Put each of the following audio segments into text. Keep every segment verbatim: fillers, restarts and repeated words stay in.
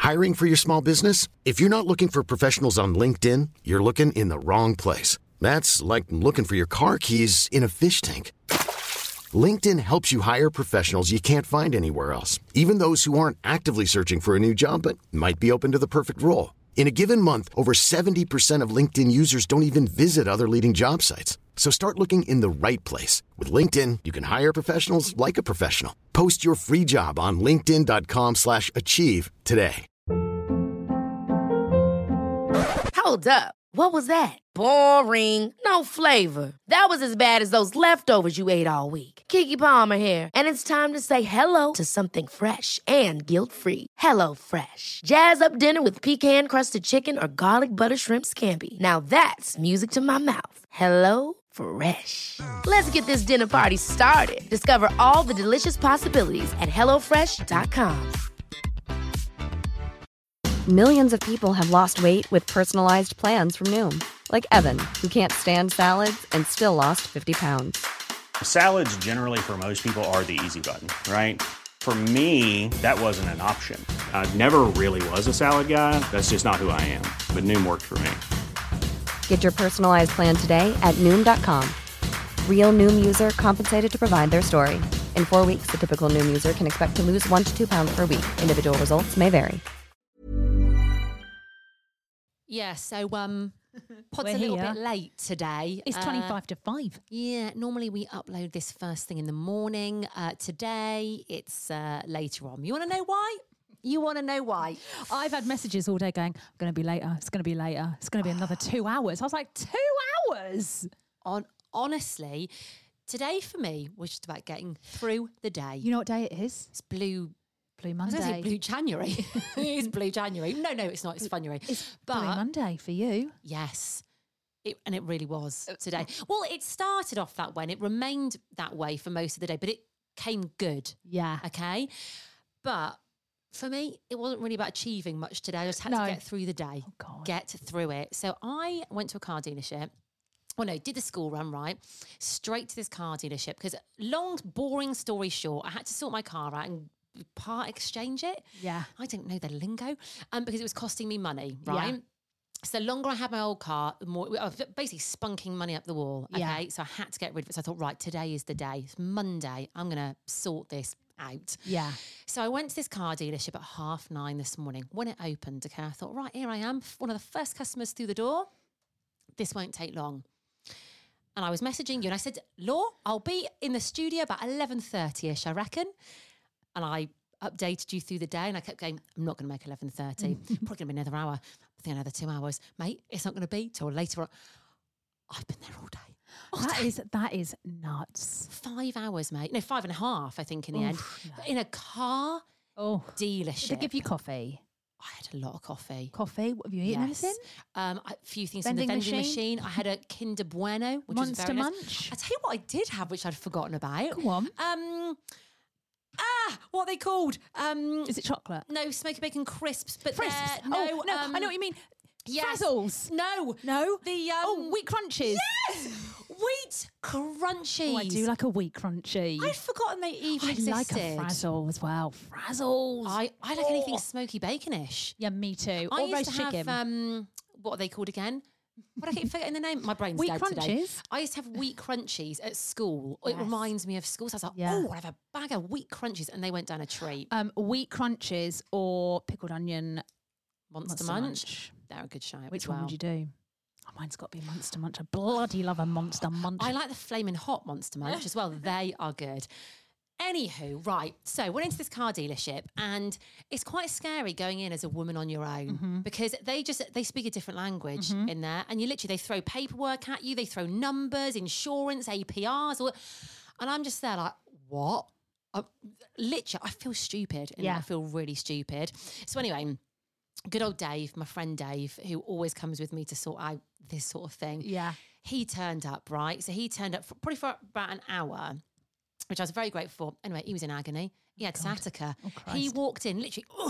Hiring for your small business? If you're not looking for professionals on LinkedIn, you're looking in the wrong place. That's like looking for your car keys in a fish tank. LinkedIn helps you hire professionals you can't find anywhere else, even those who aren't actively searching for a new job but might be open to the perfect role. In a given month, over seventy percent of LinkedIn users don't even visit other leading job sites. So start looking in the right place. With LinkedIn, you can hire professionals like a professional. Post your free job on linkedin.com slash achieve today. Hold up. What was that? Boring. No flavor. That was as bad as those leftovers you ate all week. Keke Palmer here. And it's time to say hello to something fresh and guilt-free. Hello Fresh. Jazz up dinner with pecan-crusted chicken or garlic butter shrimp scampi. Now that's music to my mouth. Hello Fresh. Let's get this dinner party started. Discover all the delicious possibilities at hello fresh dot com. Millions of people have lost weight with personalized plans from Noom. Like Evan, who can't stand salads and still lost fifty pounds. Salads generally for most people are the easy button, right? For me, that wasn't an option. I never really was a salad guy. That's just not who I am. But Noom worked for me. Get your personalized plan today at Noom dot com. Real Noom user compensated to provide their story. In four weeks, the typical Noom user can expect to lose one to two pounds per week. Individual results may vary. Yeah, so um, pod's We're a little here. bit late today. It's Uh, twenty-five to five. Yeah, normally we upload this first thing in the morning. Uh, today, it's uh, later on. You want to know why? You want to know why? I've had messages all day going, I'm going to be later. It's going to be later. It's going to be another two hours. I was like, two hours? On honestly, today for me was just about getting through the day. You know what day it is? It's blue. Blue I was Monday. going to say blue January. It is blue January. No, no, it's not. It's January. It's but Blue Monday for you. yes. It, and it really was today. Well, it started off that way and it remained that way for most of the day, but it came good. Yeah. Okay. But for me, it wasn't really about achieving much today. I just had No. to get through the day, Oh, God. get through it. So I went to a car dealership. Well, no, did the school run, right? Straight to this car dealership because long, boring story short, I had to sort my car out and part exchange it. Yeah. I don't know the lingo um, because it was costing me money, Yeah. right? So the longer I had my old car, the more I was basically spunking money up the wall. Okay. Yeah. So I had to get rid of it. So I thought, right, today is the day. It's Monday. I'm going to sort this out. Yeah. So I went to this car dealership at half nine this morning. When it opened, okay, I thought, right, here I am, one of the first customers through the door. This won't take long. And I was messaging you and I said, Law, I'll be in the studio about eleven thirty-ish, I reckon. And I updated you through the day and I kept going, I'm not going to make eleven thirty. Probably going to be another hour. I think another two hours. Mate, it's not going to be till later on. I've been there all day. All That day. is that is nuts. Five hours, mate. No, five and a half, I think, in the Oof, end. no. In a car Oh. dealership. Did they give you coffee? I had a lot of coffee. Coffee? What, have you eaten Yes. anything? Um, a few things Vending from the vending machine? machine. I had a Kinder Bueno, which Monster was very nice. Munch? I tell you what, I did have, which I'd forgotten about. Go on. Um, ah, what are they called? Um, Is it chocolate? no, smoky bacon crisps, but Crisps? they're- oh, no, no, um, I know what you mean. yes. Frazzles? No, No? the um, oh, wheat crunches. yes, wheat crunchies. Oh, I do like a wheat crunchy. I'd forgotten they even I existed. like a frazzle as well. Frazzles. I, I like anything smoky baconish. Yeah, me too. I or used roast to have chicken. um, what are they called again? What I keep forgetting the name. My brain's Wheat dead today. crunches? I used to have wheat crunchies at school. It Yes. reminds me of school. So I was like, Yeah. oh, I have a bag of wheat crunchies, and they went down a treat. um, wheat crunches or pickled onion Monster, Monster Munch. Munch. They're a good shout. Which as one well. would you do? Oh, mine's got to be Monster Munch. I bloody love a Monster Munch. I like the flaming hot Monster Munch as well. They are good. Anywho, right. So went into this car dealership and it's quite scary going in as a woman on your own Mm-hmm. because they just they speak a different language in there, and you literally they throw paperwork at you, they throw numbers, insurance, A P Rs, all, and I'm just there like, what? I, literally, I feel stupid. And Yeah. I feel really stupid. So anyway, good old Dave, my friend Dave, who always comes with me to sort out this sort of thing. Yeah. He turned up, right? So he turned up for, probably for about an hour, which I was very grateful for. Anyway, he was in agony. He had sciatica. Oh, he Christ. walked in literally, oh,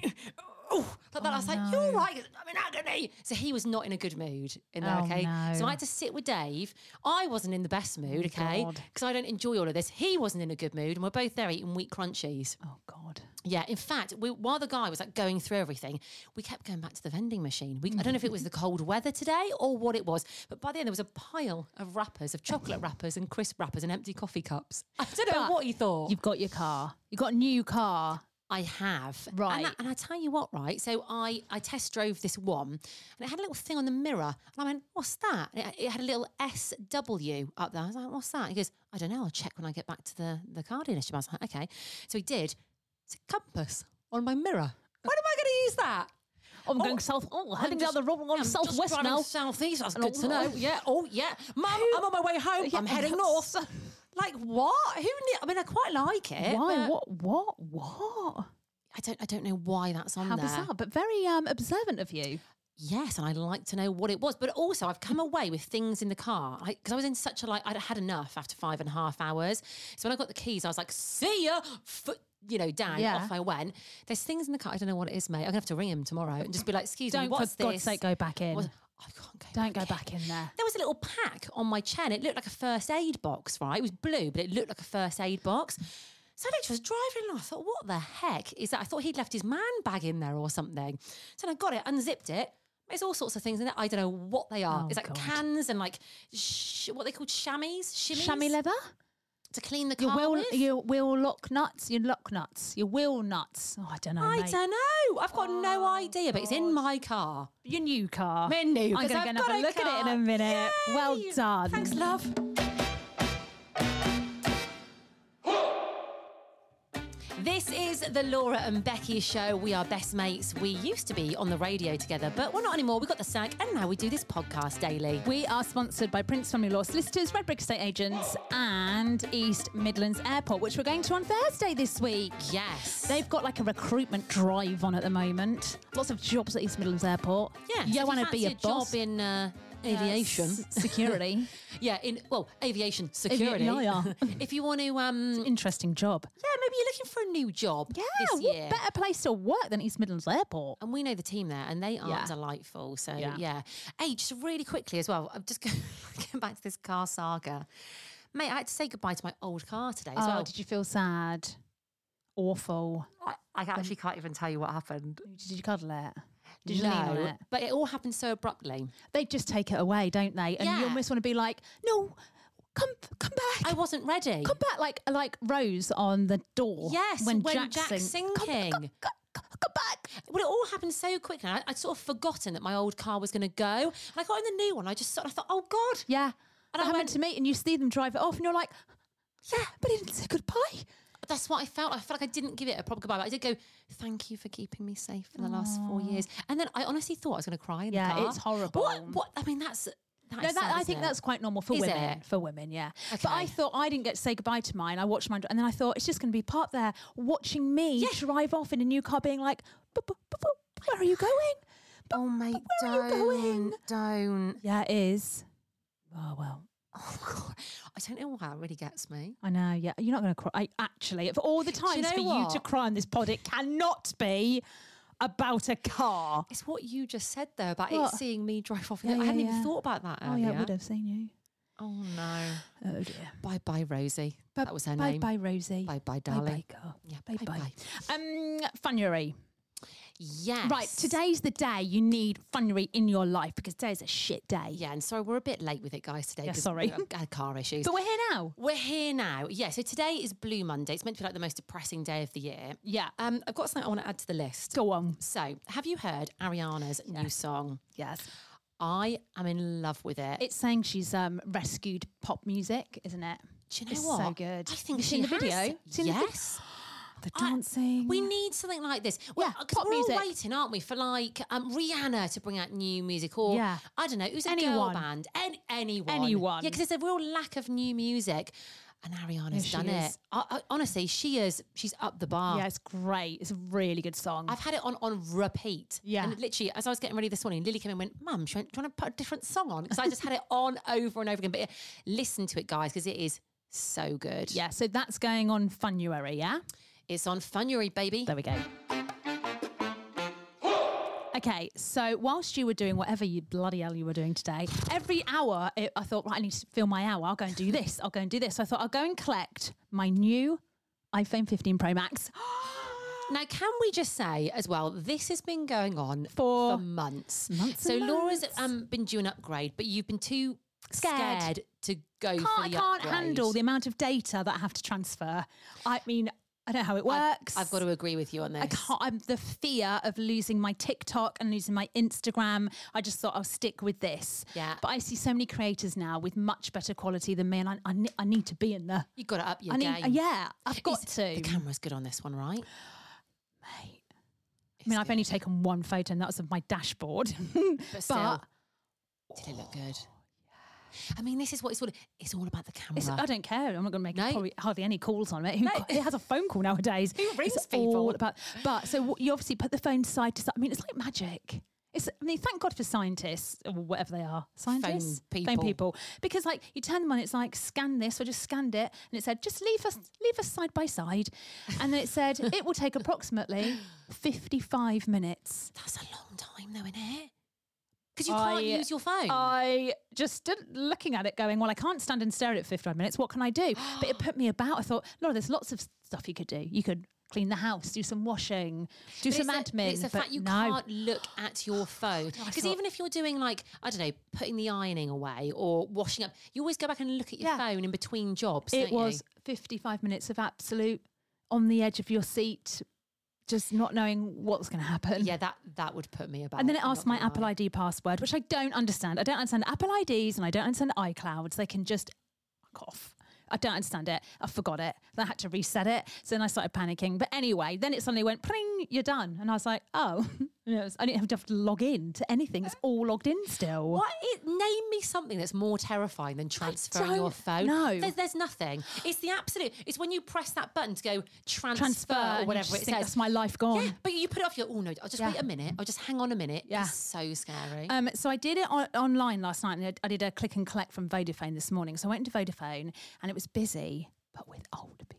oh, like that. I was like, no. you're right, I'm in agony. So he was not in a good mood in there, Oh, okay? So no. I had to sit with Dave. I wasn't in the best mood, Oh, okay? God. Because I don't enjoy all of this. He wasn't in a good mood, and we're both there eating wheat crunchies. Oh, God. Yeah, in fact, we, while the guy was like going through everything, we kept going back to the vending machine. We, I don't know if it was the cold weather today or what it was, but by the end there was a pile of wrappers, of chocolate wrappers and crisp wrappers and empty coffee cups. I don't know But what you thought. You've got your car. You've got a new car. I have. Right. And I, and I tell you what, right? So I, I test drove this one and it had a little thing on the mirror. And I went, what's that? And it, it had a little S W up there. I was like, what's that? He goes, I don't know. I'll check when I get back to the, the car dealership. I was like, okay. So he did. It's a compass on my mirror. When am I going to use that? Oh, I'm going south. Oh, heading down the road. I'm I'm southwest just driving now. southeast. That's And good to oh, know. oh. Yeah. Oh, yeah. Mum, I'm on my way home. Yeah, I'm heading that's- north. Like, what? Who knew? I mean, I quite like it. Why? but What? What? What? I don't, I don't know why that's on How there. bizarre, but very um, observant of you. Yes, and I'd like to know what it was. But also, I've come away with things in the car because I was in such a like I'd had enough after five and a half hours. So when I got the keys, I was like, "See ya!" Foot, you know, down. Yeah. Off I went. There's things in the car. I don't know what it is, mate. I'm gonna have to ring him tomorrow and just be like, "Excuse me, Don't, what's for God's this?" sake, go back in. What's- I can't go. Don't back go in. back in there. There was a little pack on my chair. And it looked like a first aid box, right? It was blue, but it looked like a first aid box. So I literally was driving along. I thought, what the heck is that? I thought he'd left his man bag in there or something. So I got it, unzipped it. There's all sorts of things in it. I don't know what they are. Oh, it's like God. cans and like sh- what they call chamois, shimmies Chamois leather? to clean the Your car wheel, with. your wheel lock nuts, your lock nuts, your wheel nuts. Oh, I don't know, I mate. don't know. I've got no Oh, idea, but it's in my car. Your new car. My new, I'm 'cause going to I've go and have got a a look at it in a car. minute. Well Yay. done. Thanks, love. This is the Laura and Becky show. We are best mates. We used to be on the radio together, but we're not anymore. We got the sack, and now we do this podcast daily. We are sponsored by Prince Family Law Solicitors, Red Brick Estate Agents, and East Midlands Airport, which we're going to on Thursday this week. Yes. They've got like a recruitment drive on at the moment. Lots of jobs at East Midlands Airport. yeah. You so if want to fancy be a, a boss? job in uh, aviation. S- security. yeah, in well, aviation security. yeah, yeah. if you want to, um, Interesting job. yeah, maybe you're looking for a new job. Yeah, this what year. better place to work than East Midlands Airport? And we know the team there, and they are Yeah. delightful. So, Yeah. yeah. Hey, just really quickly as well, I'm just going back to this car saga. Mate, I had to say goodbye to my old car today as Oh, well. did you feel sad? Awful. I, I actually can't even tell you what happened. Did you cuddle it? Did you no, lean on it? but it all happened so abruptly. They just take it away, don't they? And you Yeah. almost want to be like, no, come come back. I wasn't ready. Come back, like like Rose on the door. Yes, when, when Jack's, Jack's sing- Come, singing. come, come, come, come back. Well, it all happened so quickly. I, I'd sort of forgotten that my old car was going to go. And I got in the new one. I just sort of thought, oh, God. Yeah. And that I happened went- to me, and you see them drive it off, and you're like, yeah, but he didn't say goodbye. That's what I felt. I felt like I didn't give it a proper goodbye. But I did go, thank you for keeping me safe for the last four years. And then I honestly thought I was going to cry in Yeah, the car. it's horrible. What? What? I mean, that's... That No, is that, sad, I isn't think it? that's quite normal for Is women. it? For women, yeah. But Okay. I thought I didn't get to say goodbye to mine. I watched mine, and then I thought it's just going to be part there watching me Yeah. drive off in a new car, being like, "But- but- but- but where are you going? Oh, mate, where are you going? don't. Don't. Yeah, it is. Oh, well. Oh, God. I don't know why it really gets me. I know, yeah. You're not going to cry. I, actually, of all the you times know for you what? to cry on this pod, it cannot be about a car. It's what you just said, though, about What? it seeing me drive off. Yeah, I yeah, hadn't yeah. even thought about that Oh, earlier. yeah, I would have seen you. Oh, no. Oh, dear. Bye-bye, Rosie. Bye- that was her bye, name. Bye, Rosie. Bye-bye, darling. Bye, girl. Yeah, Bye, bye. bye-bye. Um, Funury. Yes. Right, today's the day you need Funury in your life because today's a shit day. Yeah, and sorry, we're a bit late with it, guys, today. Yeah, 'cause sorry. we had car issues. But we're here now. We're here now. Yeah, so today is Blue Monday. It's meant to be like the most depressing day of the year. Yeah. Um, I've got something I want to add to the list. Go on. So, have you heard Ariana's new song? Yes. I am in love with it. It's saying she's um, rescued pop music, isn't it? Do you know it's what? so good. I think Have you she seen the has. video? Seen the vid- Yes. The I- dancing. We need something like this. Well, Yeah, 'cause pop we're music. all waiting, aren't we, for like um, Rihanna to bring out new music, or Yeah. I don't know, who's a girl Anyone. band? Any, anyone, Anyone. Yeah, because there's a real lack of new music, and Ariana's Yeah, she done is. it. I, I, honestly, she is. She's up the bar. Yeah, it's great. It's a really good song. I've had it on on repeat. Yeah. And literally, as I was getting ready this morning, Lily came in and went, Mum, do you want do you want to put a different song on? Because I just had it on over and over again. But uh, listen to it, guys, because it is so good. yeah, so that's going on Funuary, yeah? It's on Funuary, baby. There we go. Okay, so whilst you were doing whatever you bloody hell you were doing today, every hour it, I thought, right, I need to fill my hour. I'll go and do this. I'll go and do this. So I thought I'll go and collect my new iPhone fifteen Pro Max. Now, can we just say as well, this has been going on For for months. months So and Laura's months. um, been due an upgrade, but you've been too Scared. scared, to go Can't, for I the can't upgrade. handle the amount of data that I have to transfer. I mean, I don't know how it works. I've got to agree with you on this. I can't. I'm the fear of losing my TikTok and losing my Instagram. I just thought I'll stick with this. Yeah. But I see so many creators now with much better quality than me, and I, I, ne- I need to be in there. You've got to up your I need, game. yeah, I've got Is- to. The camera's good on this one, right? Mate. I mean, I've only taken one photo, and that was of my dashboard. But still, did it look good? I mean, this is what it's all. It's all about the camera. It's, I don't care. I'm not going to make No. probably hardly any calls on it. Who, It has a phone call nowadays. Who rings It's people? all about, but so what- you obviously put the phone side to side. I mean, it's like magic. It's, I mean, thank God for scientists or whatever they are. Scientists? people. people. Because like you turn them on, it's like scan this. I just scanned it and it said, just leave us leave us side by side. And then it said, it will take approximately fifty-five minutes. That's a long time, though, isn't it? Because you can't I- use your phone. I just stood looking at it going, well, I can't stand and stare at it for fifty-five minutes. What can I do? But it put me about. I thought, Laura, there's lots of stuff you could do. You could clean the house, do some washing, do But some it's the- admin. It's the but fact you no. can't look at your phone. I Because thought- even if you're doing like, I don't know, putting the ironing away or washing up, you always go back and look at your Yeah. phone in between jobs. It don't you? was fifty-five minutes of absolute on the edge of your seat, just not knowing what's going to happen. Yeah, that that would put me about. And then it I'm asked not my gonna Apple lie. I D password, which I don't understand. I don't understand Apple I Ds and I don't understand iClouds. They can just fuck off. I don't understand it. I forgot it. Then I had to reset it. So then I started panicking. But anyway, then it suddenly went, pring, you're done. And I was like, oh, you know, it was- I didn't have to log in to anything. It's all logged in still. What? It, name me something that's more terrifying than transferring your don't phone. know. There's, there's nothing. It's the absolute. It's when you press that button to go transfer, Transfer or and you whatever just it think says. that's my life gone. Yeah, but you put it off. You're, oh no, I'll just Yeah. wait a minute. I'll just hang on a minute. Yeah. It's so scary. Um, so I did it on, online last night, and I, I did a click and collect from Vodafone this morning. So I went into Vodafone, and it was busy, but with older people.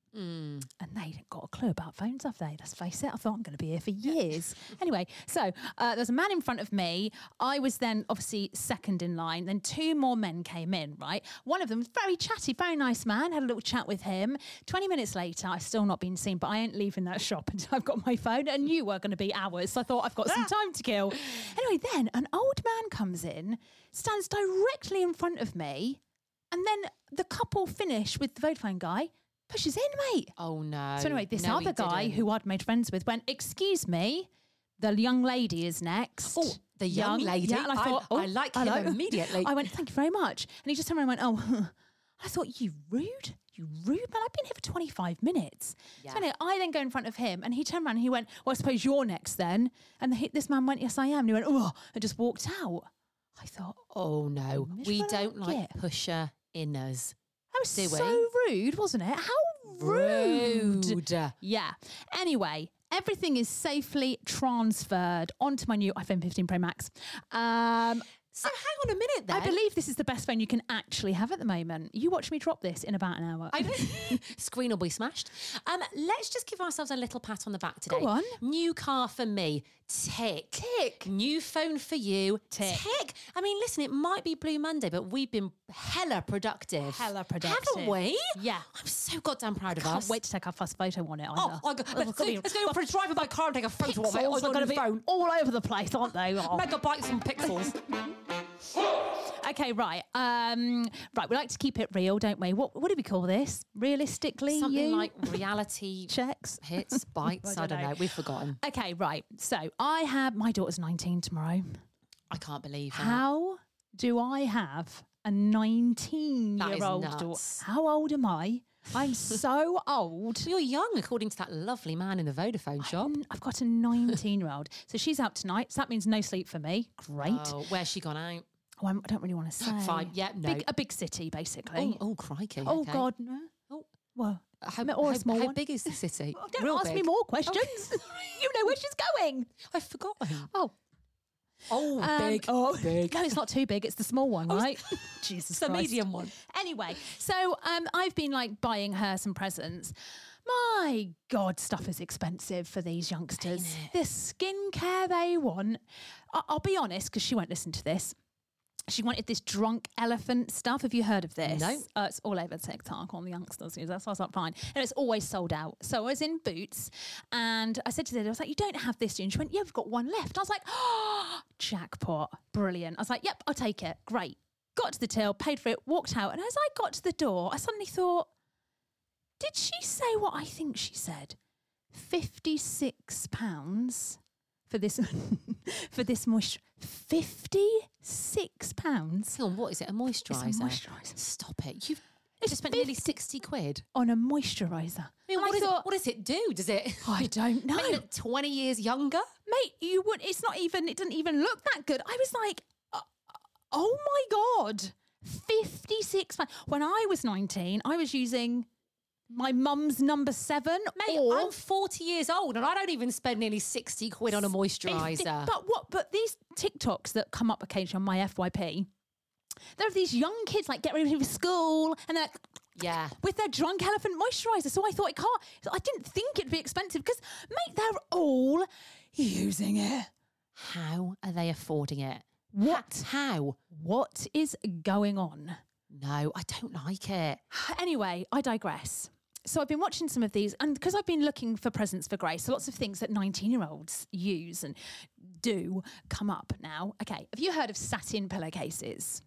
Mm. And they haven't got a clue about phones, have they? Let's face it. I thought I'm going to be here for years. Anyway, so uh, there's a man in front of me. I was then obviously second in line. Then two more men came in, right? One of them was very chatty, very nice man. Had a little chat with him. twenty minutes later, I've still not been seen, but I ain't leaving that shop until I've got my phone. And you were going to be hours. So I thought I've got some time to kill. Anyway, then an old man comes in, stands directly in front of me. And then the couple finish with the Vodafone guy, pushes in, mate. Oh no. So anyway, this No, he other guy didn't. who I'd made friends with went, excuse me, the young lady is next. Oh, the young lady? Yeah, and I I- thought, I oh, like him hello. immediately. I went, thank you very much. And he just turned around and went, oh, I thought, you rude, you rude man. I've been here for twenty-five minutes. Yeah. So anyway, I then go in front of him and he turned around and he went, well, I suppose you're next then. And the, this man went, yes, I am. And he went, oh, and just walked out. I thought, Oh no, we miserable don't like git. pusher inners. that was Do we? so rude, wasn't it? How rude. Rude. Yeah. Anyway, everything is safely transferred onto my new iPhone fifteen Pro Max. Um, So hang on a minute then. I believe this is the best phone you can actually have at the moment. You watch me drop this in about an hour. I Screen will be smashed. Um, let's just give ourselves a little pat on the back today. Go on. New car for me. Tick. Tick. New phone for you. Tick. Tick. I mean, listen, it might be Blue Monday, but we've been hella productive. Hella productive. Haven't we? Yeah. I'm so goddamn proud of Can't us. wait to take our first photo on it. Oh, either. I go, Oh, let's, it's gonna be- let's go for a drive with my car and take a photo of it. Pixels on are going to the be phone. all over the place, aren't they? Oh. Megabytes and pixels. Okay, right. Um, right, we like to keep it real, don't we? What what do we call this? Realistically, Something you? like reality checks. hits, bites. I don't know. We've forgotten. Okay, right. So I have my daughter's nineteen tomorrow. I can't believe that. How do I have a That is nineteen-year-old daughter? nuts. How old am I? I'm so old. You're young, according to that lovely man in the Vodafone shop. Mm, I've got a nineteen-year-old. So she's out tonight. So that means no sleep for me. Great. Oh, where's she gone out? Oh, I'm- I don't really want to say. Fine. Yeah, no. Big, a big city, basically. Oh, oh, crikey. Oh, okay. God, no. Oh, Well, how, or a how- small how one. big is the city? Oh, don't Real ask me big? more questions. You know where she's going. I've forgotten. Oh, Oh, um, big. Oh, big. No, it's not too big. It's the small one, Oh, it's- right? Jesus It's the Christ. medium one. Anyway, so um, I've been like buying her some presents. My God, stuff is expensive for these youngsters. The skincare they want. I- I'll be honest, because she won't listen to this. She wanted this drunk elephant stuff. Have you heard of this? No. Uh, it's all over TikTok on the youngsters. That's why I was like, fine. And it's always sold out. So I was in Boots and I said to her, I was like, you don't have this, do you? And she went, yeah, we've got one left. I was like, oh, jackpot. Brilliant. I was like, yep, I'll take it. Great. Got to the till, paid for it, walked out. And as I got to the door, I suddenly thought, did she say what I think she said? fifty-six pounds for this for this moisture. fifty-six pounds Hang on, what is it? A moisturiser? It's a moisturiser. Stop it. You've It's just spent nearly fifty sixty quid. on a moisturiser. I mean, And what, I is thought, it, what does it do? Does it I don't know. make you look twenty years younger? Mate, you would. It's not even. It doesn't even look that good. I was like, uh, oh my god, fifty-six pounds. When I was nineteen, I was using my mum's number seven. Mate, or I'm forty years old and I don't even spend nearly sixty quid on a fifty moisturiser. But what? But these TikToks that come up occasionally on my F Y P, there are these young kids like get ready for school and they're like, Yeah. with their drunk elephant moisturiser. So I thought it can't. I didn't think it'd be expensive because, mate, they're all using it. How are they affording it? What? How? What is going on? No, I don't like it. Anyway, I digress. So I've been watching some of these, and because I've been looking for presents for Grace, so lots of things that nineteen-year-olds use and do come up now. Okay, have you heard of satin pillowcases?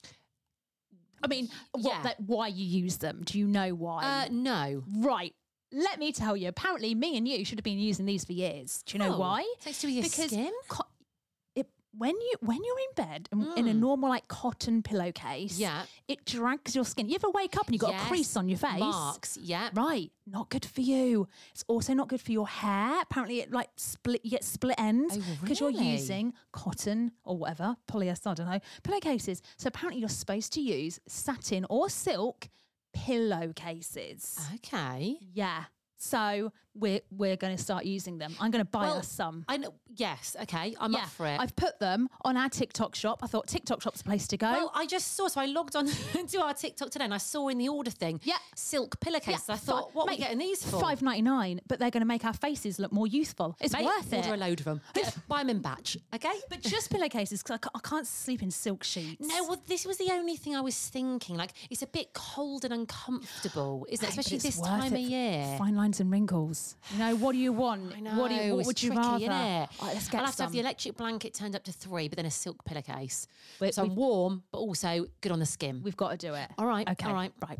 I mean, what, Yeah. that, why you use them? Do you know why? Uh, no. Right. Let me tell you. Apparently, me and you should have been using these for years. Do you know Oh, why? something to do with your because skin? co- it, when you when you're in bed and in a normal like cotton pillowcase, Yeah. it drags your skin. You ever wake up and you've got Yes. a crease on your face? Marks, yeah. Right, not good for you. It's also not good for your hair. Apparently, it like split. You get split ends Oh, because you're really? using cotton or whatever polyester. I don't know pillowcases. So apparently, you're supposed to use satin or silk pillowcases. Okay. Yeah. So we're we're going to start using them. I'm going to buy Well, us some. I know. Yes. Okay. I'm yeah, up for it. I've put them on our TikTok shop. I thought TikTok shop's a place to go. Well, I just saw, so I logged on to our TikTok today and I saw in the order thing, Yeah. silk pillowcases. I thought, fi- what are we mate, getting these for? five ninety nine, but they're going to make our faces look more youthful. It's Mate, worth it. order a load of them. Get- buy them in batch, okay? But just pillowcases because I, ca- I can't sleep in silk sheets. No, well, this was the only thing I was thinking. Like, it's a bit cold and uncomfortable, isn't it? Hey, but Especially it's this worth time it of for year. Fine lines and wrinkles. You know, what do you want? I know. What do you? What it's would you tricky, rather? innit? All right, let's get I'll have to have some. the electric blanket turned up to three, but then a silk pillowcase. We- so I'm we've- warm, but also good on the skin. We've got to do it. All right, Okay. all right. Right.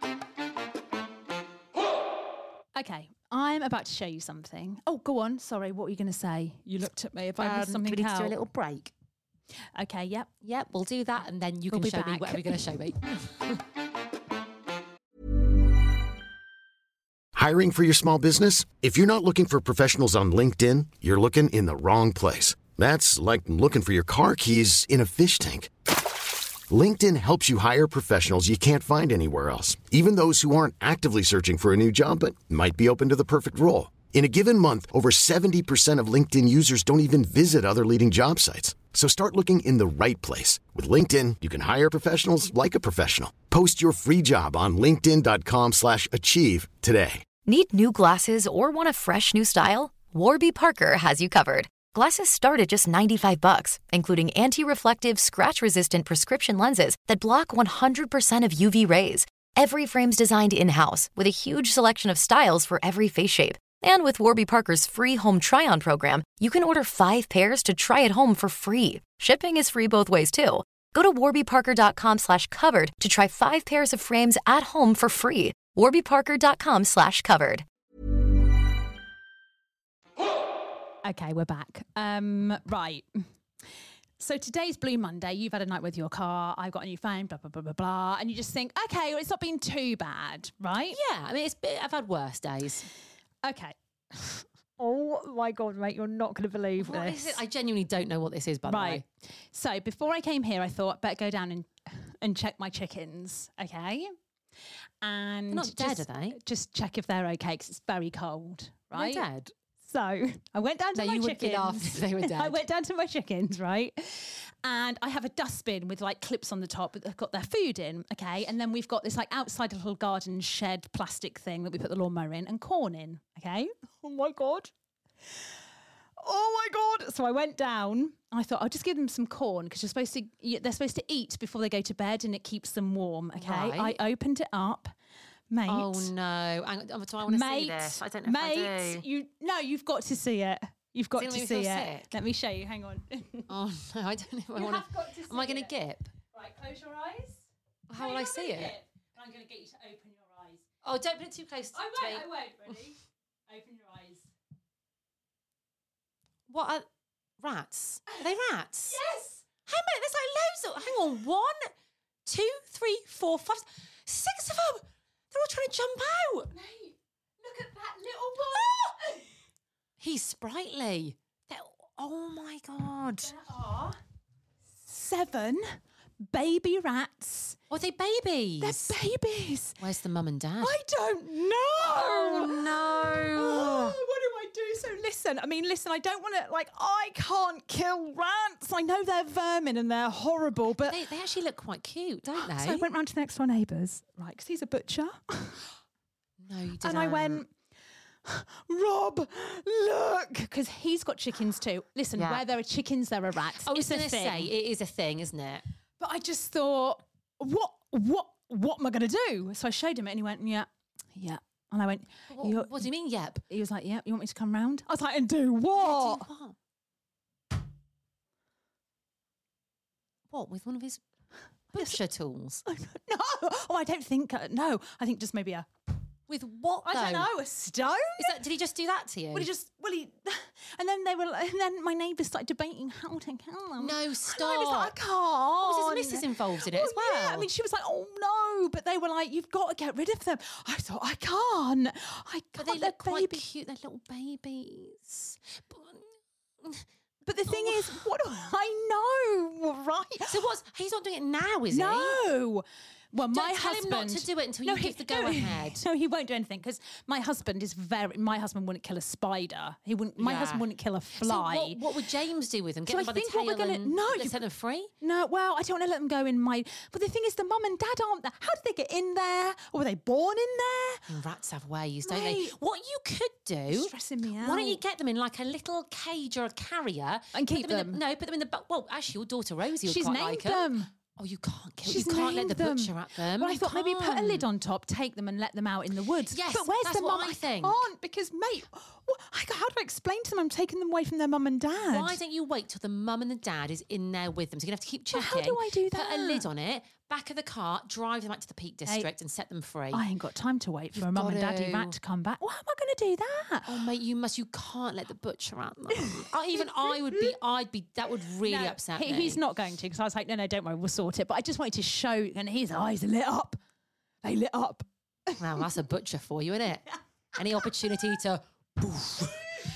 Okay. I'm about to show you something. Oh, go on. Sorry. What were you going to say? You looked at me. If I missed Um, something do we need to do a out. little break? Okay. Yep. Yep, we'll do that, and then you We'll can be show me back. whatever you're going to show me. Hiring for your small business? If you're not looking for professionals on LinkedIn, you're looking in the wrong place. That's like looking for your car keys in a fish tank. LinkedIn helps you hire professionals you can't find anywhere else, even those who aren't actively searching for a new job but might be open to the perfect role. In a given month, over seventy percent of LinkedIn users don't even visit other leading job sites. So start looking in the right place. With LinkedIn, you can hire professionals like a professional. Post your free job on linkedin.com slash achieve today. Need new glasses or want a fresh new style? Warby Parker has you covered. Glasses start at just ninety-five bucks, including anti-reflective, scratch-resistant prescription lenses that block one hundred percent of U V rays. Every frame's designed in-house with a huge selection of styles for every face shape. And with Warby Parker's free home try-on program, you can order five pairs to try at home for free. Shipping is free both ways, too. Go to warbyparker.com slash covered to try five pairs of frames at home for free. warbyparker.com slash covered. Okay, we're back. Um, right. So today's Blue Monday. You've had a night with your car. I've got a new phone, blah, blah, blah, blah, blah. And you just think, okay, well, it's not been too bad, right? Yeah, I mean, it's been, I've had worse days. Okay. Oh, my God, mate, you're not going to believe What this. is it? I genuinely don't know what this is, by the way. Right. So before I came here, I thought, better go down and, and check my chickens, okay? And They're not dead, just, are they? Just check if they're okay, because it's very cold, Are right? they dead? So I went down to No, my you would be chickens. laughing if they were I dead. went down to my chickens, right? And I have a dustbin with like clips on the top that have got their food in, okay? And then we've got this like outside little garden shed plastic thing that we put the lawnmower in and corn in, okay? Oh my God. oh my God. So I went down. I thought I'll just give them some corn because you're supposed to. They're supposed to eat before they go to bed, and it keeps them warm. Okay. Right. I opened it up, mate. Oh no! I, do I want to see this? I don't know mate, if I do. You no, you've got to see it. You've got Does it to make see me it. feel sick? Let me show you. Hang on. Oh no! I don't know. If I You wanna, have got to am I see going it. to gip? Right, close your eyes. How No, will I you're see gonna it? gip, and I'm going to get you to open your eyes. Oh, don't put it too close to I me. won't. I won't. Ready? Open your eyes. What are rats? Are they rats? Yes. How many? There's like loads of. Hang on. One, two, three, four, five, six of them. They're all trying to jump out. Mate, look at that little one. He's sprightly. They're, oh my God. There are seven baby rats. Are they babies? They're babies. Where's the mum and dad? I don't know. Oh no. Oh, what do I do? So listen, I mean, listen, I don't want to, like, I can't kill rats. I know they're vermin and they're horrible, but... They, they actually look quite cute, don't they? So I went round to the next door neighbours, right, because he's a butcher. No, you didn't. And I went, Rob, look, because he's got chickens too. Listen, Yeah. where there are chickens, there are rats. I was It's a going to thing. say, it is a thing, isn't it? But I just thought, what, what, what am I going to do? So I showed him it and he went, yeah, yeah. And I went, What, "You're-" what do you mean, yep? he was like, yeah, you want me to come round? I was like, and do what? Do what? What, with one of his butcher tools? No, oh, I don't think, uh, no, I think just maybe a, With what, I don't though? know, a stone? Is that, did he just do that to you? Well, he just, well, he, and then they were, and then my neighbours started debating how to kill them. No, And I was stop. like, I can't. Was his missus involved in it as well? Yeah, I mean, she was like, oh no, but they were like, you've got to get rid of them. I thought, I can't. I can't. But they They're look quite babies. cute. They're little babies. But, But the thing is, what do I know, right? so what's, he's not doing it now, is he? No. Well, Don't my tell husband. him not to do it until no, you he, give the go no, ahead. No, he won't do anything because my husband is very. My husband wouldn't kill a spider. He wouldn't. My Yeah. husband wouldn't kill a So fly. what, what would James do with them? Get So them I by think the what tail we're gonna- and no, let you- set them free? No, well, I don't want to let them go in my. But the thing is, the mum and dad aren't there. How did they get in there? Or were they born in there? And rats have ways, don't they? Mate. What you could do, It's stressing me why don't you out. get them in like a little cage or a carrier And put keep them? In the, them? no, put them in the. bu- Well, actually, your daughter Rosie would She's quite named like them. Oh, you can't kill. She's you can't let the named them. butcher at them. Well, I You thought maybe put a can't. lid on top, take them and let them out in the woods. Yes, but where's that's the what mum? I think. can't because, mate, what, I, how do I explain to them I'm taking them away from their mum and dad? Why don't you wait till the mum and the dad is in there with them? So you're going to have to keep Well, checking. how do I do Put a that? lid on it, back of the car, drive them back to the Peak District and set them free. I ain't got time to wait for You've a mum and got daddy to. rat to come back. Well, how am I going to do that? Oh mate, you must. You can't let the butcher at them. I, even I would be. I'd be. That would really No, upset he, me. He's not going to because I was like, no, no, don't worry, we'll sort it. But I just wanted to show, and his eyes lit up. They lit up. Wow, that's a butcher for you, isn't it? Any opportunity to. Poof.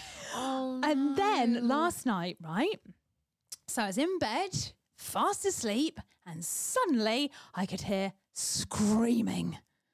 Oh, And then last night, right? So I was in bed, fast asleep, and suddenly I could hear screaming.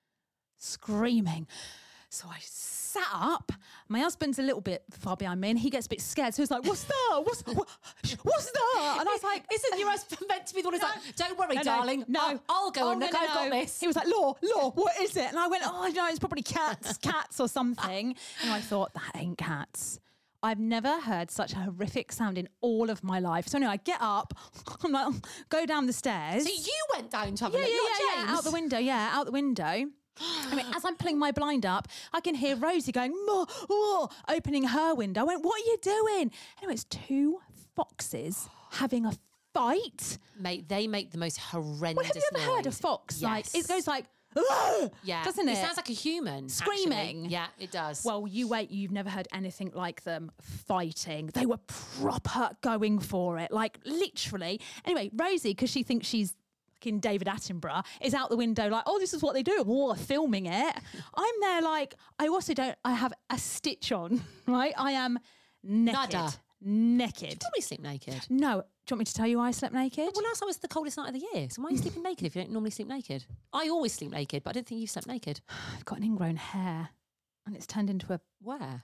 Screaming. So I sat up. My husband's a little bit far behind me and he gets a bit scared. So he's like, what's that? What's, what, what's that? And I was like, isn't your husband meant to be the one who's like, don't worry, No, no, darling. No, I'll, I'll go Oh, and no, look. no, I've got no. this. He was like, Law, Law, what is it? And I went, oh, no, it's probably cats, cats or something. And I thought, that ain't cats. I've never heard such a horrific sound in all of my life. So anyway, I get up, I'm like, go down the stairs. So you went down to have a yeah, look, yeah, not yeah, James. yeah, out the window, yeah, out the window. I mean, as I'm pulling my blind up, I can hear Rosie going, "More, more," opening her window. I went, what are you doing? Anyway, it's two foxes having a fight. Mate, they make the most horrendous Well, have you ever heard a noise. fox? Like, Yes. it goes like, "Ugh," Yeah, doesn't it? It sounds like a human Screaming. actually. Yeah, it does. Well, you wait, you've never heard anything like them fighting. They were proper going for it, like literally. Anyway, Rosie, because she thinks she's fucking David Attenborough, is out the window like, oh, this is what they do. Oh, they're filming it. I'm there like, I also don't, I have a stitch on, right? I am naked. Nada. Naked. Probably sleep naked. No. Do you want me to tell you why I slept naked? Well, last night was the coldest night of the year. So why are you sleeping naked if you don't normally sleep naked? I always sleep naked, but I didn't think you slept naked. I've got an ingrown hair and it's turned into a, Where?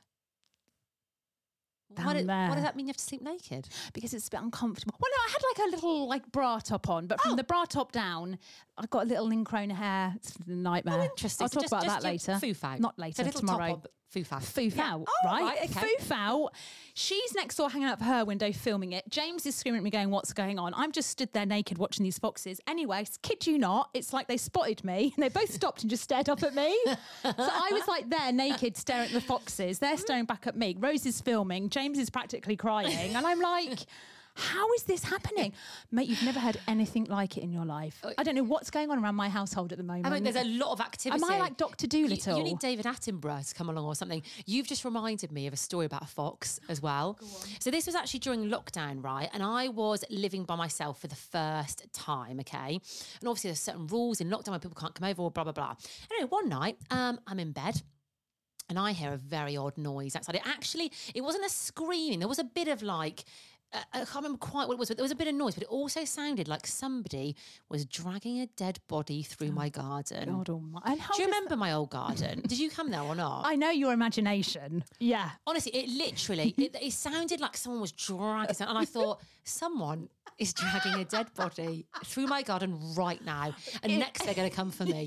Down why, did, why there. does that mean you have to sleep naked? because it's a bit uncomfortable. Well, no, I had like a little like bra top on, but from the bra top down, I've got a little ingrown hair. It's a nightmare. Oh, interesting. I'll So talk just- about just that your later. foo-fag. Not So later, little tomorrow. top on, but Foofau. Foofau, Oh, right? right, okay. Foofau. She's next door hanging out of her window filming it. James is screaming at me going, what's going on? I'm just stood there naked watching these foxes. Anyway, kid you not, it's like they spotted me and they both stopped and just stared up at me. So I was like there naked staring at the foxes. They're staring back at me. Rose is filming. James is practically crying. And I'm like... how is this happening? Mate, you've never had anything like it in your life. I don't know what's going on around my household at the moment. I mean, there's a lot of activity. Am I like Doctor Dolittle? You, you need David Attenborough to come along or something. You've just reminded me of a story about a fox as well. So this was actually during lockdown, right? And I was living by myself for the first time, okay? And obviously there's certain rules in lockdown where people can't come over or blah, blah, blah. Anyway, one night, um, I'm in bed. And I hear a very odd noise outside. It actually, it wasn't a screaming. There was a bit of like... Uh, I can't remember quite what it was, but there was a bit of noise, but it also sounded like somebody was dragging a dead body through oh, my garden. God almighty. And how do you remember that... my old garden? Did you come there or not? I know your imagination. Yeah. Honestly, it literally, it, it sounded like someone was dragging something, and I thought, someone is dragging a dead body through my garden right now, and next they're going to come for me.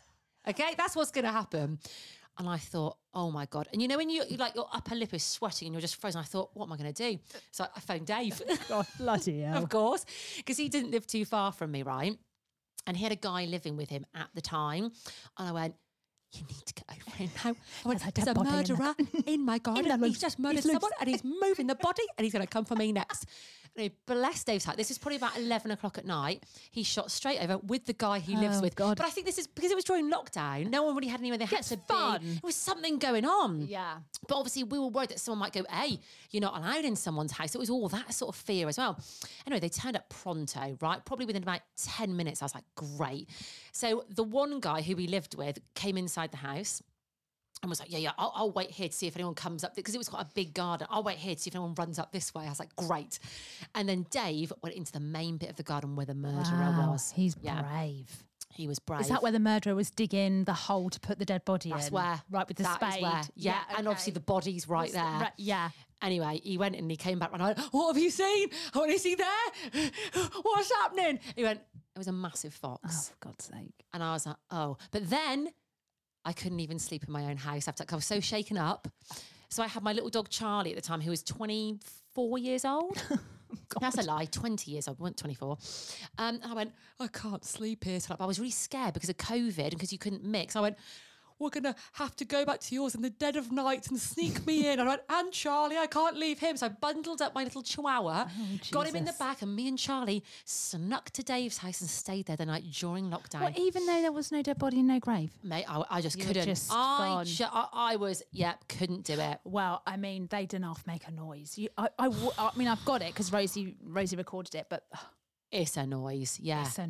Okay, that's what's going to happen. And I thought, oh my God. And you know, when you like your upper lip is sweating and you're just frozen, I thought, what am I going to do? So I phoned Dave. God, bloody hell. Of course, because he didn't live too far from me, right? And he had a guy living with him at the time. And I went, you need to get over here now. I went, there's a murderer in, in my garden. In he's just murdered he's someone and he's moving the body and he's going to come for me next. And bless Dave's heart. This is probably about eleven o'clock at night. He shot straight over with the guy he lives oh, with. God. But I think this is because it was during lockdown. No one really had anywhere they had it's to fun. be. There was something going on. Yeah. But obviously we were worried that someone might go, hey, you're not allowed in someone's house. It was all that sort of fear as well. Anyway, they turned up pronto, right? Probably within about ten minutes. I was like, great. So the one guy who we lived with came inside the house. And was like, yeah, yeah, I'll, I'll wait here to see if anyone comes up, because it was quite a big garden. I'll wait here to see if anyone runs up this way. I was like, great. And then Dave went into the main bit of the garden where the murderer wow, was. He's yeah. brave. He was brave. Is that where the murderer was digging the hole to put the dead body That's in? where. Right, with the that spade. Is where. Yeah, yeah okay. And obviously the body's right there. Right, yeah. Anyway, he went and he came back and I went, what have you seen? What is he there? What's happening? He went, it was a massive fox. Oh, for God's sake. And I was like, oh. But then... I couldn't even sleep in my own house after I was so shaken up. So I had my little dog Charlie at the time, who was twenty-four years old. That's a lie, twenty years old, I wasn't twenty-four. Um, and I went, I can't sleep here. So I was really scared because of COVID and because you couldn't mix. I went, we're going to have to go back to yours in the dead of night and sneak me in. And I went, and Charlie, I can't leave him. So I bundled up my little chihuahua, oh, got him in the back, and me and Charlie snuck to Dave's house and stayed there the night during lockdown. Well, even though there was no dead body and no grave? Mate, I, I just you couldn't. Just I, ju- I, I was, yeah, couldn't do it. Well, I mean, they didn't half make a noise. You, I, I, I mean, I've got it because Rosie, Rosie recorded it, but... It's a noise, yeah. It's a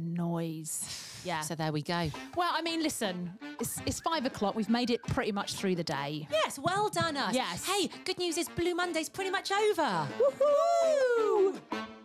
noise, yeah. So there we go. Well, I mean, listen, it's, it's five o'clock. We've made it pretty much through the day. Yes, well done us. Yes. Hey, good news is Blue Monday's pretty much over. Woohoo!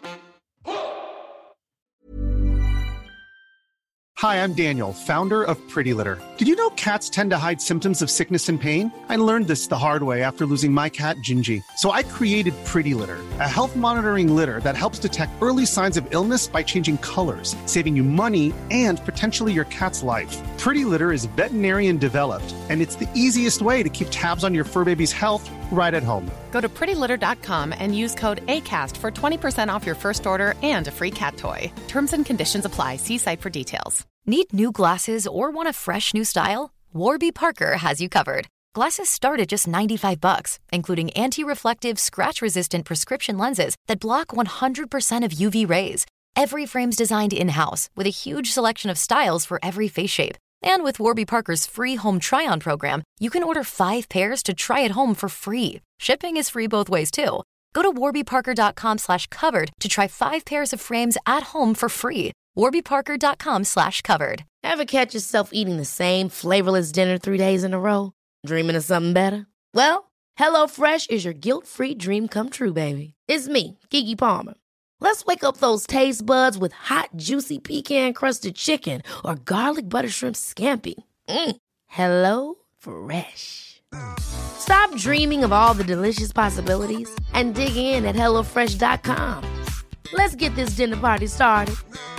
Hi, I'm Daniel, founder of Pretty Litter. Did you know cats tend to hide symptoms of sickness and pain? I learned this the hard way after losing my cat, Gingy. So I created Pretty Litter, a health monitoring litter that helps detect early signs of illness by changing colors, saving you money and potentially your cat's life. Pretty Litter is veterinarian developed, and it's the easiest way to keep tabs on your fur baby's health right at home. Go to pretty litter dot com and use code ACAST for twenty percent off your first order and a free cat toy. Terms and conditions apply. See site for details. Need new glasses or want a fresh new style? Warby Parker has you covered. Glasses start at just ninety-five bucks, including anti-reflective, scratch-resistant prescription lenses that block one hundred percent of U V rays. Every frame's designed in-house with a huge selection of styles for every face shape. And with Warby Parker's free home try-on program, you can order five pairs to try at home for free. Shipping is free both ways, too. Go to warby parker dot com slash covered to try five pairs of frames at home for free. warby parker dot com slash covered. Ever catch yourself eating the same flavorless dinner three days in a row? Dreaming of something better? Well, HelloFresh is your guilt-free dream come true, baby. It's me, Keke Palmer. Let's wake up those taste buds with hot, juicy pecan-crusted chicken or garlic butter shrimp scampi. Mm. Hello Fresh. Stop dreaming of all the delicious possibilities and dig in at hello fresh dot com. Let's get this dinner party started.